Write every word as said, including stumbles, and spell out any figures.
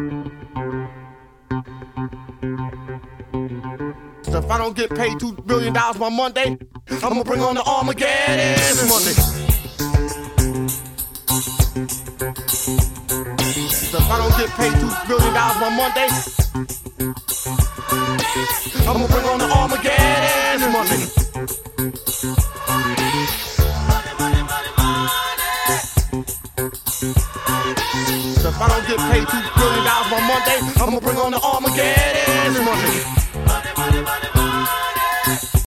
If I don't get paid two billion dollars by Monday, I'ma bring on the Armageddon this Monday. If I don't get paid two billion dollars by Monday, I'ma bring on the Armageddon this Monday. If I don't get paid two billion dollars by Monday, I'ma bring on the Armageddon this Monday. Money, money, money.